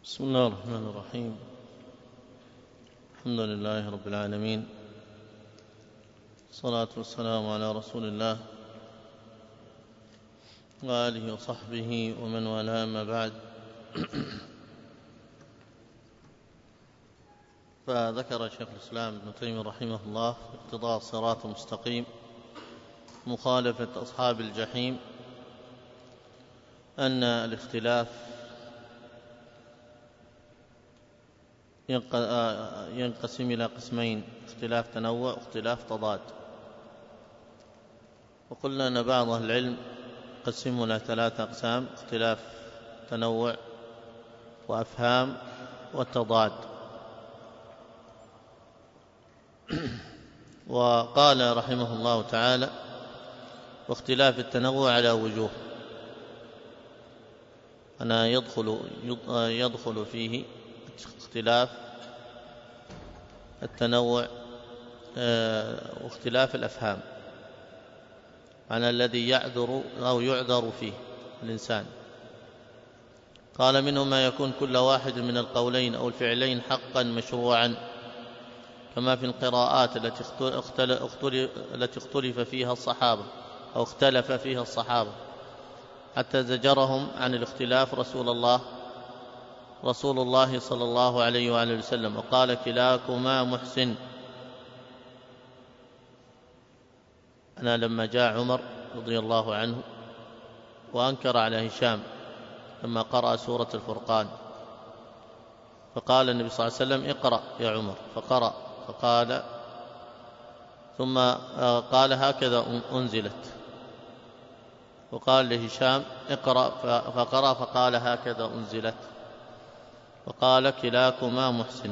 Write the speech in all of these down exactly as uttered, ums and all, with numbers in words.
بسم الله الرحمن الرحيم. الحمد لله رب العالمين، الصلاة والسلام على رسول الله وآله وصحبه ومن والاه، ما بعد. فذكر شيخ الإسلام ابن تيمية رحمه الله في اقتضاء الصراط المستقيم مخالفة أصحاب الجحيم أن الاختلاف ينقسم إلى قسمين: اختلاف تنوع واختلاف تضاد. وقلنا أن بعض أهل العلم قسموا إلى ثلاثة أقسام: اختلاف تنوع وأفهام والتضاد. وقال رحمه الله تعالى: واختلاف التنوع على وجوه، أنا يدخل, يدخل فيه اختلاف التنوع واختلاف الأفهام، على الذي يعذر أو يعذر فيه الإنسان. قال: منه ما يكون كل واحد من القولين أو الفعلين حقا مشروعا، كما في القراءات التي التي اختلف فيها الصحابة أو اختلف فيها الصحابة حتى زجرهم عن الاختلاف رسول الله رسول الله صلى الله عليه وآله وسلم، وقال: كلاكما محسن. أنا لما جاء عمر رضي الله عنه وأنكر على هشام لما قرأ سورة الفرقان، فقال النبي صلى الله عليه وسلم: اقرأ يا عمر، فقرأ، فقال ثم قال: هكذا أنزلت. وقال لهشام: اقرأ، فقرأ، فقال: هكذا أنزلت. وقال: كلاكما محسن.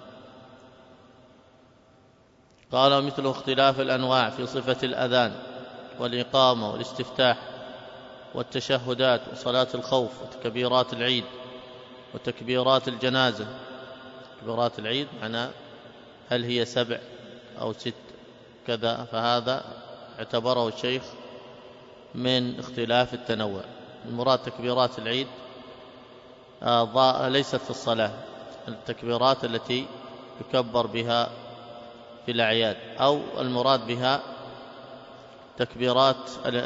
قال: مثل اختلاف الأنواع في صفة الأذان والإقامة والاستفتاح والتشهدات وصلاة الخوف وتكبيرات العيد وتكبيرات الجنازة. تكبيرات العيد معناه هل هي سبع أو ست كذا، فهذا اعتبره الشيخ من اختلاف التنوع. المراد تكبيرات العيد ليست في الصلاة، التكبيرات التي يكبر بها في الأعياد، أو المراد بها تكبيرات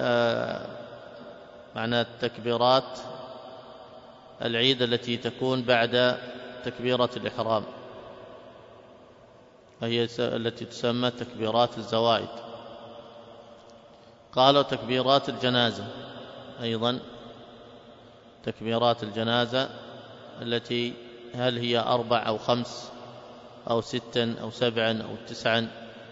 معنى تكبيرات العيد التي تكون بعد تكبيرة الإحرام، وهي التي تسمى تكبيرات الزوائد. قالوا: تكبيرات الجنازة أيضا، تكبيرات الجنازة التي هل هي أربع أو خمس أو ستا أو سبعا أو تسعا،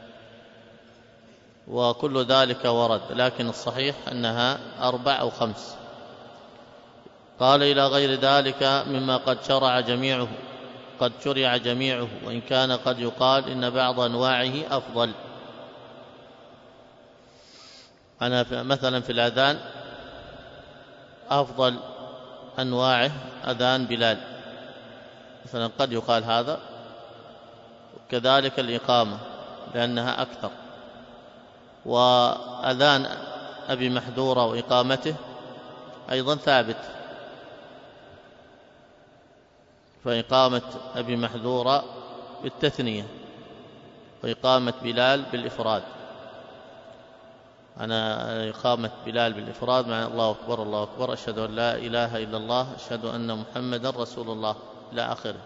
وكل ذلك ورد، لكن الصحيح أنها أربع أو خمس. قال: إلى غير ذلك مما قد شرع جميعه قد شرع جميعه وإن كان قد يقال إن بعض أنواعه أفضل. أنا مثلا في الأذان أفضل أنواعه أذان بلال مثلا، قد يقال هذا. وكذلك الإقامة لأنها أكثر. وأذان أبي محذورة وإقامته أيضا ثابت، فإقامة أبي محذورة بالتثنية وإقامة بلال بالإفراد. أنا إقامة بلال بالإفراد مع الله أكبر الله أكبر، أشهد أن لا إله إلا الله، أشهد أن محمدا رسول الله إلى آخره.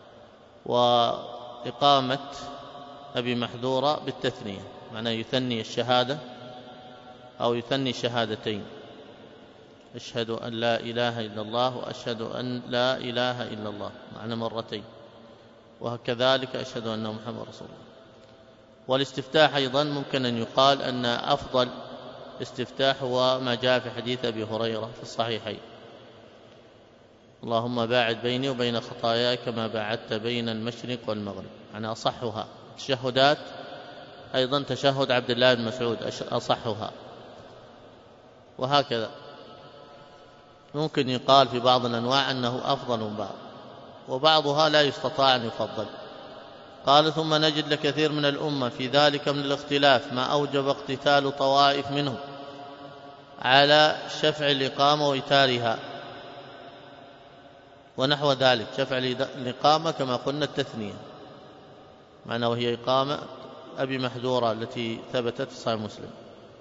وإقامة أبي محذورة بالتثنية، معناه يثني الشهادة أو يثني شهادتين: أشهد أن لا إله إلا الله وأشهد أن لا إله إلا الله، معنى مرتين. وكذلك أشهد أن محمد رسول الله. والاستفتاح أيضا ممكن أن يقال أن أفضل استفتاح هو ما جاء في حديث أبي هريرة في الصحيحين: اللهم باعد بيني وبين خطاياي كما باعدت بين المشرق والمغرب، يعني أصحها. التشهدات أيضا تشهد عبد الله بن مسعود أصحها، وهكذا. ممكن يقال في بعض الأنواع أنه أفضل من بعض، وبعضها لا يستطاع أن يفضل. قال: ثم نجد لكثير من الأمة في ذلك من الاختلاف ما أوجب اقتتال طوائف منهم على شفع الإقامة وإتارها، ونحو ذلك. شفع الإقامة كما قلنا التثنية معنى، وهي إقامة أبي محذورة التي ثبتت في صحيح مسلم.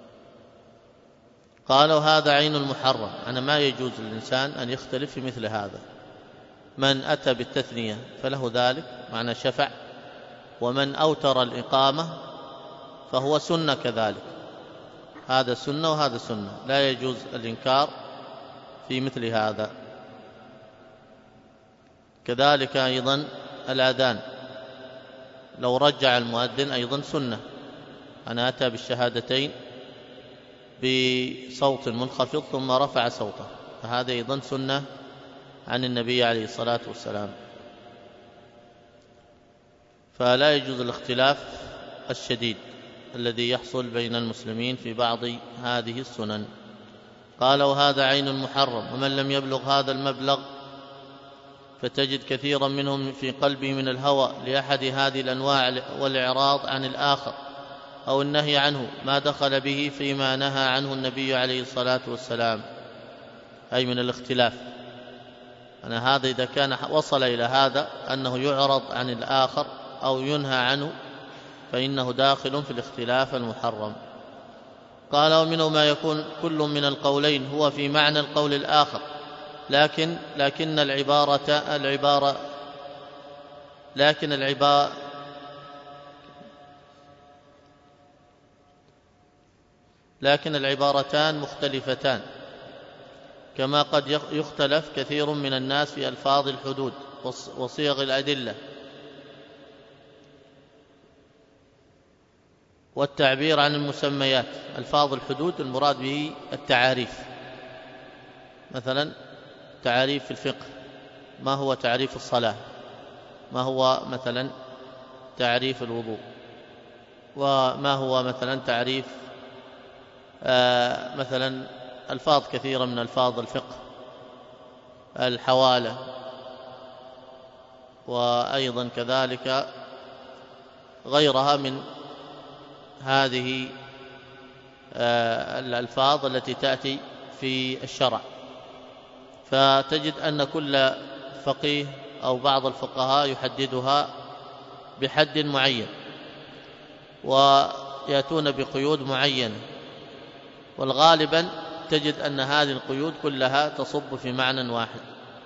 قالوا هذا عين المحرم، أنا ما يجوز للإنسان أن يختلف في مثل هذا. من أتى بالتثنية فله ذلك معنى شفع، ومن أوتر الإقامة فهو سنة كذلك، هذا سنة وهذا سنة، لا يجوز الإنكار في مثل هذا. كذلك أيضا الأذان لو رجع المؤذن أيضا سنة، أنا أتى بالشهادتين بصوت منخفض ثم رفع صوته، فهذا أيضا سنة عن النبي عليه الصلاة والسلام. فلا يجوز الاختلاف الشديد الذي يحصل بين المسلمين في بعض هذه السنن. قال وهذا عين المحرم، ومن لم يبلغ هذا المبلغ فتجد كثيرا منهم في قلبه من الهوى لأحد هذه الأنواع والإعراض عن الآخر أو النهي عنه ما دخل به فيما نهى عنه النبي عليه الصلاة والسلام، أي من الاختلاف. أنا هذا إذا كان وصل إلى هذا أنه يعرض عن الآخر أو ينهى عنه فإنه داخل في الاختلاف المحرم. قال ومنه ما يكون كل من القولين هو في معنى القول الآخر، لكن لكن العبارة العبارة لكن العبارة لكن العبارتان مختلفتان، كما قد يختلف كثير من الناس في ألفاظ الحدود وصيغ الأدلة والتعبير عن المسميات. ألفاظ الحدود المراد به التعاريف، مثلا تعاريف في الفقه، ما هو تعريف الصلاة، ما هو مثلا تعريف الوضوء، وما هو مثلا تعريف آه مثلا ألفاظ كثيرة من ألفاظ الفقه، الحوالة، وأيضا كذلك غيرها من هذه آه الألفاظ التي تأتي في الشرع. فتجد أن كل فقيه أو بعض الفقهاء يحددها بحد معين ويأتون بقيود معينة، والغالبا تجد أن هذه القيود كلها تصب في معنى واحد.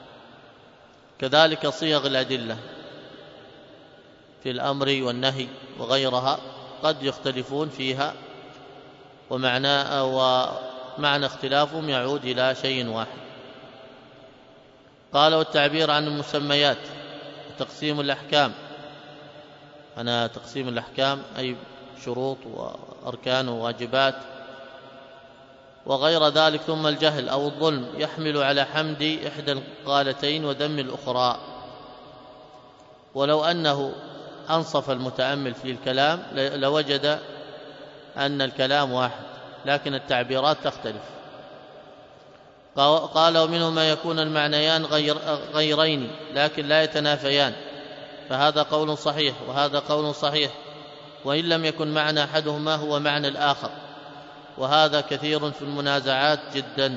كذلك صيغ الأدلة في الأمر والنهي وغيرها قد يختلفون فيها، ومعنى ومعنى اختلافهم يعود إلى شيء واحد. قال والتعبير عن المسميات وتقسيم الأحكام، أنا تقسيم الأحكام أي شروط وأركان وواجبات وغير ذلك. ثم الجهل أو الظلم يحمل على حمد إحدى القالتين وذم الأخرى، ولو أنه أنصف المتأمل في الكلام لوجد أن الكلام واحد، لكن التعبيرات تختلف. قال ومنه ما يكون المعنيان غير غيرين لكن لا يتنافيان، فهذا قول صحيح وهذا قول صحيح، وإن لم يكن معنى أحدهما هو معنى الآخر، وهذا كثير في المنازعات جدا.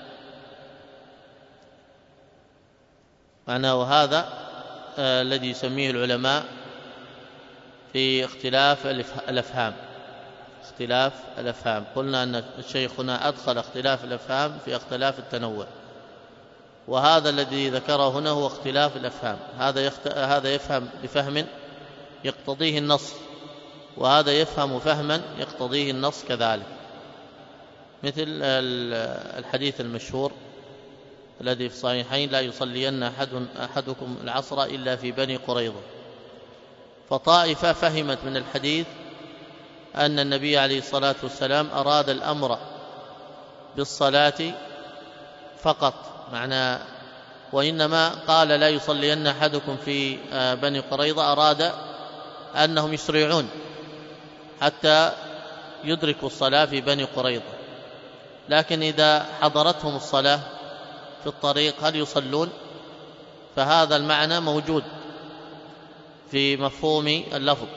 معنى وهذا آه الذي يسميه العلماء في اختلاف الأفهام، اختلاف الأفهام. قلنا أن شيخنا أدخل اختلاف الأفهام في اختلاف التنوع، وهذا الذي ذكره هنا هو اختلاف الأفهام. هذا يخت... هذا يفهم بفهم يقتضيه النص، وهذا يفهم فهما يقتضيه النص كذلك، مثل الحديث المشهور الذي في الصحيحين لا يصلين أحد أحدكم العصر إلا في بني قريظة. فطائفة فهمت من الحديث أن النبي عليه الصلاة والسلام أراد الأمر بالصلاة فقط، معنى وإنما قال لا يصلين أحدكم في بني قريظة أراد أنهم يسرعون حتى يدركوا الصلاة في بني قريظة، لكن إذا حضرتهم الصلاة في الطريق هل يصلون؟ فهذا المعنى موجود في مفهوم اللفظ،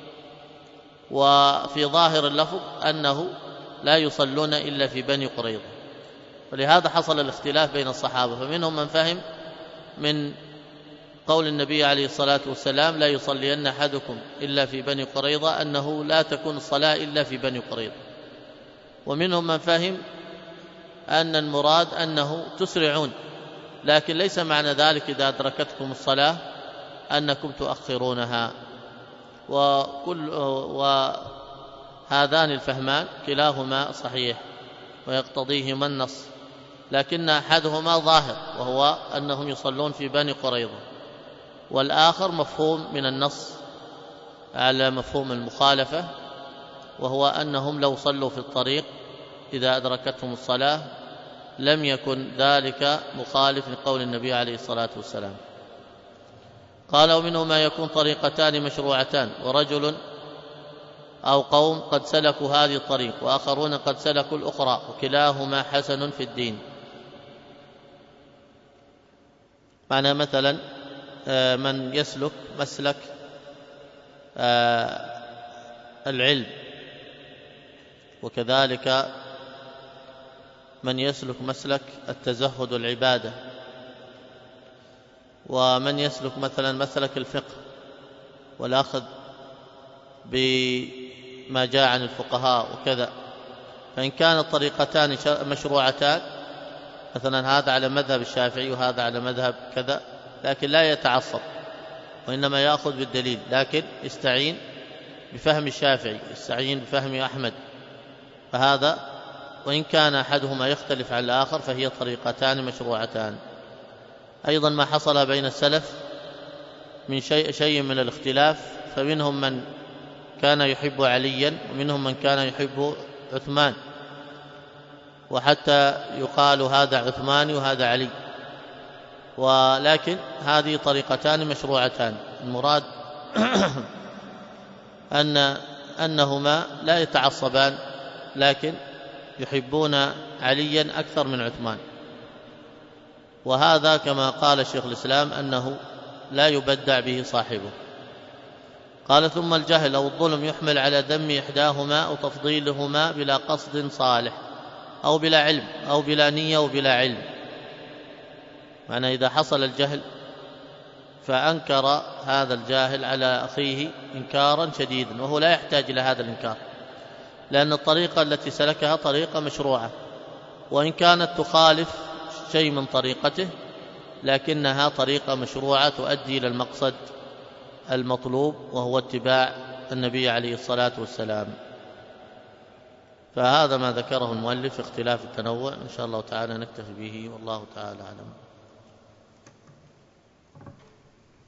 وفي ظاهر اللفظ أنه لا يصلون إلا في بني قريظة، ولهذا حصل الاختلاف بين الصحابة. فمنهم من فهم من قول النبي عليه الصلاة والسلام لا يصلين أحدكم إلا في بني قريظة أنه لا تكون الصلاة إلا في بني قريظة. ومنهم من فهم أن المراد أنه تسرعون، لكن ليس معنى ذلك إذا أدركتكم الصلاة أنكم تؤخرونها. وكل وهذان الفهمان كلاهما صحيح ويقتضيهما النص، لكن أحدهما ظاهر وهو أنهم يصلون في بني قريظة، والآخر مفهوم من النص على مفهوم المخالفة، وهو أنهم لو صلوا في الطريق إذا أدركتهم الصلاة لم يكن ذلك مخالف لقول النبي عليه الصلاة والسلام. قال ومنه ما يكون طريقتان مشروعتان، ورجل أو قوم قد سلكوا هذه الطريق وآخرون قد سلكوا الأخرى، وكلاهما حسن في الدين. معنى مثلا من يسلك مسلك العلم، وكذلك من يسلك مسلك التزهد والعبادة، ومن يسلك مثلا مسلك الفقه والأخذ بما جاء عن الفقهاء وكذا، فإن كانت طريقتان مشروعتان، مثلا هذا على مذهب الشافعي وهذا على مذهب كذا، لكن لا يتعصب وإنما يأخذ بالدليل، لكن يستعين بفهم الشافعي، يستعين بفهم أحمد، فهذا وإن كان أحدهما يختلف عن الآخر فهي طريقتان مشروعتان. أيضا ما حصل بين السلف من شيء, شيء من الاختلاف، فمنهم من كان يحب عليا ومنهم من كان يحب عثمان، وحتى يقال هذا عثماني وهذا علي، ولكن هذه طريقتان مشروعتان. المراد أن أنهما لا يتعصبان، لكن يحبون عليا أكثر من عثمان، وهذا كما قال شيخ الإسلام أنه لا يبدع به صاحبه. قال ثم الجهل أو الظلم يحمل على ذم إحداهما أو تفضيلهما بلا قصد صالح أو بلا علم أو بلا نية وبلا علم. معنى إذا حصل الجهل فأنكر هذا الجاهل على أخيه إنكارا شديدا، وهو لا يحتاج إلى هذا الإنكار، لأن الطريقة التي سلكها طريقة مشروعة، وإن كانت تخالف شيء من طريقته لكنها طريقة مشروعة تؤدي إلى المقصد المطلوب وهو اتباع النبي عليه الصلاة والسلام. فهذا ما ذكره المؤلف في اختلاف التنوع، إن شاء الله تعالى نكتفي به، والله تعالى أعلم.